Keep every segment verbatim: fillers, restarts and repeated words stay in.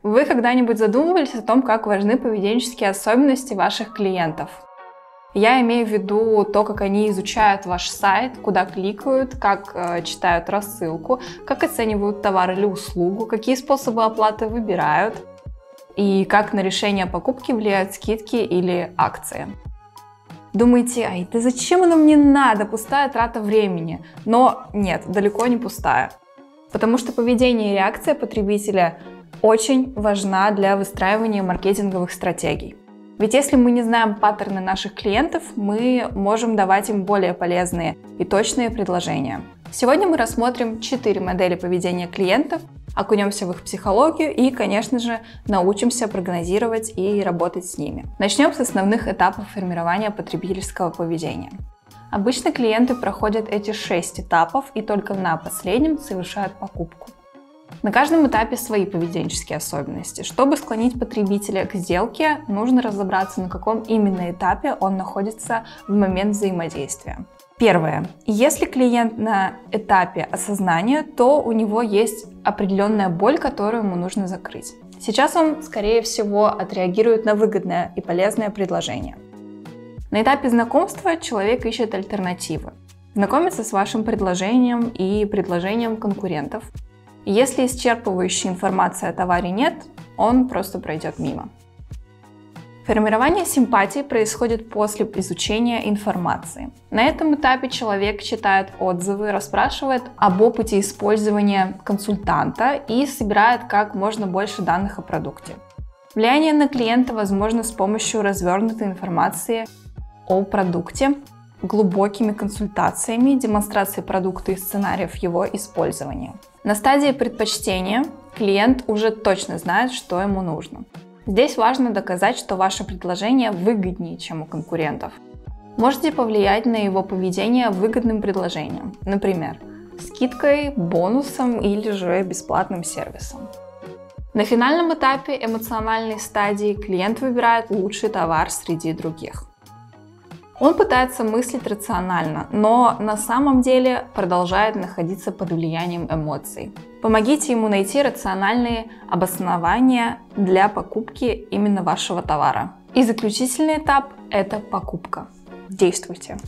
Вы когда-нибудь задумывались о том, как важны поведенческие особенности ваших клиентов? Я имею в виду то, как они изучают ваш сайт, куда кликают, как э, читают рассылку, как оценивают товар или услугу, какие способы оплаты выбирают и как на решение покупки влияют скидки или акции. Думаете, ай, да зачем оно мне надо, пустая трата времени? Но нет, далеко не пустая. Потому что поведение и реакция потребителя очень важна для выстраивания маркетинговых стратегий. Ведь если мы не знаем паттерны наших клиентов, мы можем давать им более полезные и точные предложения. Сегодня мы рассмотрим четыре модели поведения клиентов, окунемся в их психологию и, конечно же, научимся прогнозировать и работать с ними. Начнем с основных этапов формирования потребительского поведения. Обычно клиенты проходят эти шесть этапов и только на последнем совершают покупку. На каждом этапе свои поведенческие особенности. Чтобы склонить потребителя к сделке, нужно разобраться, на каком именно этапе он находится в момент взаимодействия. Первое. Если клиент на этапе осознания, то у него есть определенная боль, которую ему нужно закрыть. Сейчас он, скорее всего, отреагирует на выгодное и полезное предложение. На этапе знакомства человек ищет альтернативы. Знакомится с вашим предложением и предложением конкурентов. Если исчерпывающей информации о товаре нет, он просто пройдет мимо. Формирование симпатии происходит после изучения информации. На этом этапе человек читает отзывы, расспрашивает об опыте использования консультанта и собирает как можно больше данных о продукте. Влияние на клиента возможно с помощью развернутой информации о продукте, глубокими консультациями, демонстрацией продукта и сценариев его использования. На стадии предпочтения клиент уже точно знает, что ему нужно. Здесь важно доказать, что ваше предложение выгоднее, чем у конкурентов. Можете повлиять на его поведение выгодным предложением, например, скидкой, бонусом или же бесплатным сервисом. На финальном этапе эмоциональной стадии клиент выбирает лучший товар среди других. Он пытается мыслить рационально, но на самом деле продолжает находиться под влиянием эмоций. Помогите ему найти рациональные обоснования для покупки именно вашего товара. И заключительный этап – это покупка. Действуйте.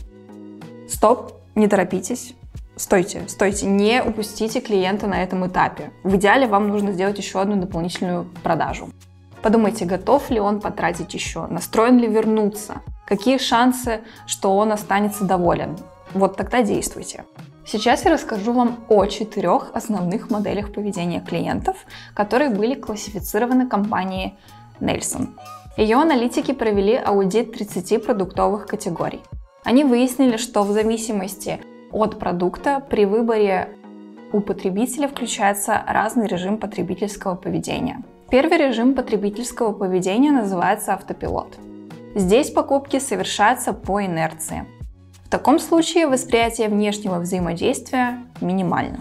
Стоп, не торопитесь. Стойте, стойте, не упустите клиента на этом этапе. В идеале вам нужно сделать еще одну дополнительную продажу. Подумайте, готов ли он потратить еще, настроен ли вернуться, какие шансы, что он останется доволен. Вот тогда действуйте. Сейчас я расскажу вам о четырех основных моделях поведения клиентов, которые были классифицированы компанией Nielsen. Ее аналитики провели аудит тридцати продуктовых категорий. Они выяснили, что в зависимости от продукта при выборе у потребителя включается разный режим потребительского поведения. Первый режим потребительского поведения называется автопилот. Здесь покупки совершаются по инерции. В таком случае восприятие внешнего взаимодействия минимально.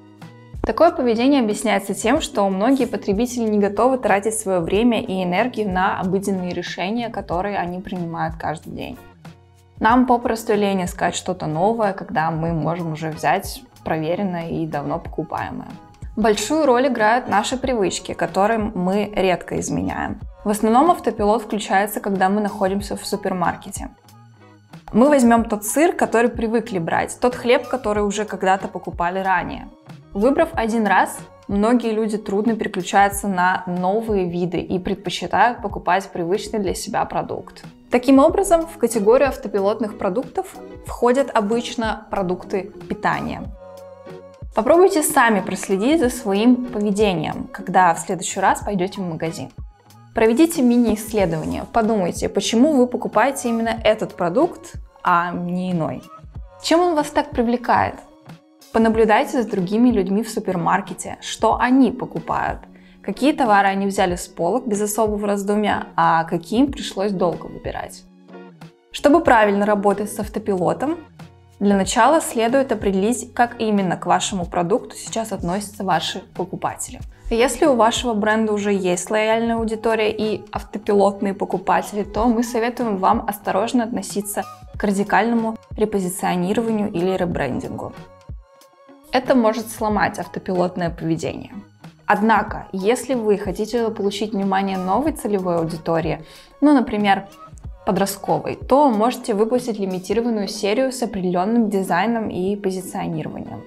Такое поведение объясняется тем, что многие потребители не готовы тратить свое время и энергию на обыденные решения, которые они принимают каждый день. Нам попросту лень искать что-то новое, когда мы можем уже взять проверенное и давно покупаемое. Большую роль играют наши привычки, которым мы редко изменяем. В основном автопилот включается, когда мы находимся в супермаркете. Мы возьмем тот сыр, который привыкли брать, тот хлеб, который уже когда-то покупали ранее. Выбрав один раз, многие люди трудно переключаются на новые виды и предпочитают покупать привычный для себя продукт. Таким образом, в категорию автопилотных продуктов входят обычно продукты питания. Попробуйте сами проследить за своим поведением, когда в следующий раз пойдете в магазин. Проведите мини-исследование, подумайте, почему вы покупаете именно этот продукт, а не иной. Чем он вас так привлекает? Понаблюдайте за другими людьми в супермаркете, что они покупают, какие товары они взяли с полок без особого раздумья, а какие им пришлось долго выбирать. Чтобы правильно работать с автопилотом, для начала следует определить, как именно к вашему продукту сейчас относятся ваши покупатели. Если у вашего бренда уже есть лояльная аудитория и автопилотные покупатели, то мы советуем вам осторожно относиться к радикальному репозиционированию или ребрендингу. Это может сломать автопилотное поведение. Однако, если вы хотите получить внимание новой целевой аудитории, ну, например, подростковой, то можете выпустить лимитированную серию с определенным дизайном и позиционированием.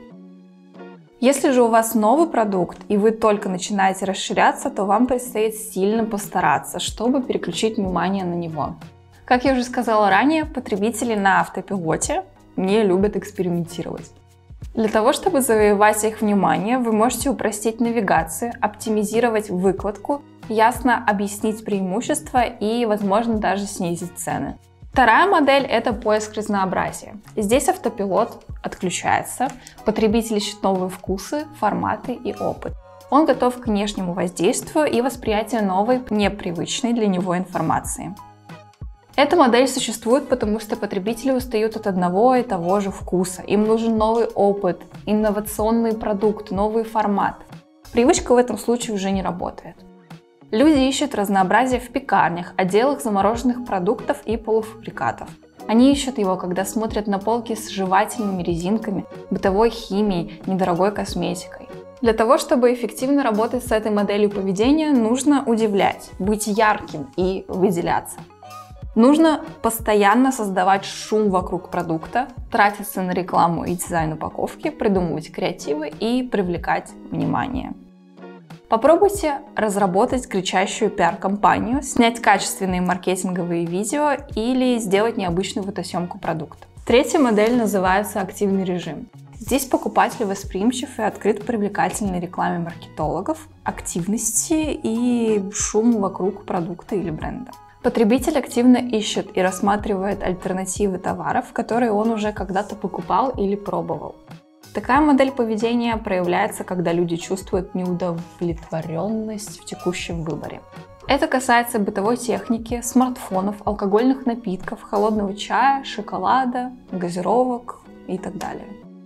Если же у вас новый продукт и вы только начинаете расширяться, то вам предстоит сильно постараться, чтобы переключить внимание на него. Как я уже сказала ранее, потребители на автопилоте не любят экспериментировать. Для того, чтобы завоевать их внимание, вы можете упростить навигацию, оптимизировать выкладку, ясно объяснить преимущества и, возможно, даже снизить цены. Вторая модель – это поиск разнообразия. Здесь автопилот отключается, потребитель ищет новые вкусы, форматы и опыт. Он готов к внешнему воздействию и восприятию новой, непривычной для него информации. Эта модель существует, потому что потребители устают от одного и того же вкуса. Им нужен новый опыт, инновационный продукт, новый формат. Привычка в этом случае уже не работает. Люди ищут разнообразие в пекарнях, отделах замороженных продуктов и полуфабрикатов. Они ищут его, когда смотрят на полки с жевательными резинками, бытовой химией, недорогой косметикой. Для того, чтобы эффективно работать с этой моделью поведения, нужно удивлять, быть ярким и выделяться. Нужно постоянно создавать шум вокруг продукта, тратиться на рекламу и дизайн упаковки, придумывать креативы и привлекать внимание. Попробуйте разработать кричащую пиар-компанию, снять качественные маркетинговые видео или сделать необычную фотосъемку продукта. Третья модель называется активный режим. Здесь покупатель восприимчив и открыт к привлекательной рекламе маркетологов, активности и шуму вокруг продукта или бренда. Потребитель активно ищет и рассматривает альтернативы товаров, которые он уже когда-то покупал или пробовал. Такая модель поведения проявляется, когда люди чувствуют неудовлетворенность в текущем выборе. Это касается бытовой техники, смартфонов, алкогольных напитков, холодного чая, шоколада, газировок и так далее.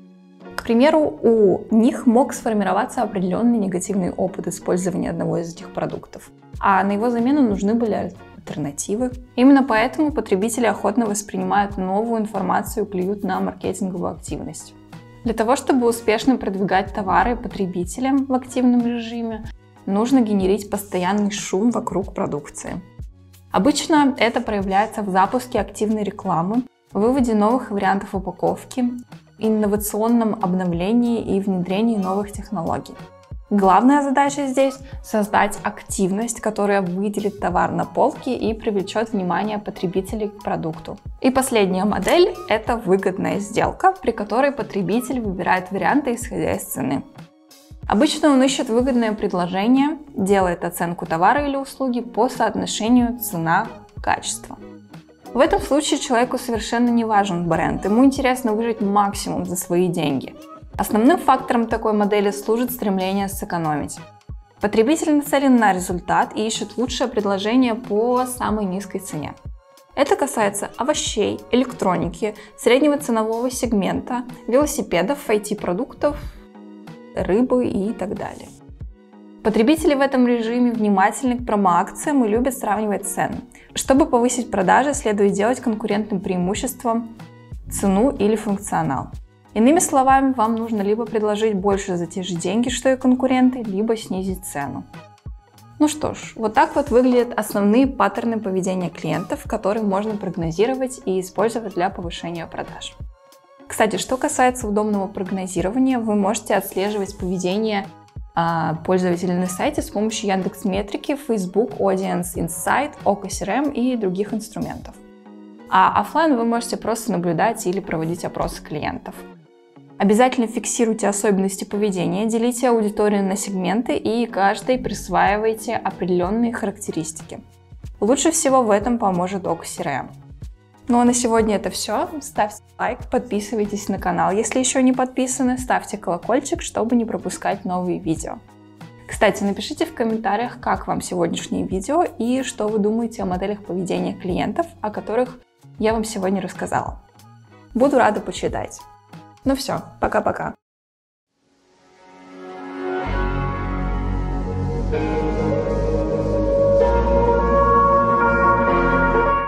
К примеру, у них мог сформироваться определенный негативный опыт использования одного из этих продуктов, а на его замену нужны были альтернативы. Именно поэтому потребители охотно воспринимают новую информацию и клюют на маркетинговую активность. Для того, чтобы успешно продвигать товары потребителям в активном режиме, нужно генерить постоянный шум вокруг продукции. Обычно это проявляется в запуске активной рекламы, выводе новых вариантов упаковки, инновационном обновлении и внедрении новых технологий. Главная задача здесь – создать активность, которая выделит товар на полке и привлечет внимание потребителей к продукту. И последняя модель – это выгодная сделка, при которой потребитель выбирает варианты, исходя из цены. Обычно он ищет выгодное предложение, делает оценку товара или услуги по соотношению цена-качество. В этом случае человеку совершенно не важен бренд, ему интересно выжать максимум за свои деньги. Основным фактором такой модели служит стремление сэкономить. Потребитель нацелен на результат и ищет лучшее предложение по самой низкой цене. Это касается овощей, электроники, среднего ценового сегмента, велосипедов, ай ти-продуктов, рыбы и так далее. Потребители в этом режиме внимательны к промо-акциям и любят сравнивать цены. Чтобы повысить продажи, следует делать конкурентным преимуществом цену или функционал. Иными словами, вам нужно либо предложить больше за те же деньги, что и конкуренты, либо снизить цену. Ну что ж, вот так вот выглядят основные паттерны поведения клиентов, которые можно прогнозировать и использовать для повышения продаж. Кстати, что касается удобного прогнозирования, вы можете отслеживать поведение а, пользователей на сайте с помощью Яндекс.Метрики, Facebook, Audience Insight, Око си ар эм и других инструментов. А офлайн вы можете просто наблюдать или проводить опросы клиентов. Обязательно фиксируйте особенности поведения, делите аудиторию на сегменты и каждой присваивайте определенные характеристики. Лучше всего в этом поможет Око си ар эм. Ну а на сегодня это все. Ставьте лайк, подписывайтесь на канал, если еще не подписаны, ставьте колокольчик, чтобы не пропускать новые видео. Кстати, напишите в комментариях, как вам сегодняшнее видео и что вы думаете о моделях поведения клиентов, о которых я вам сегодня рассказала. Буду рада почитать. Ну все, пока-пока.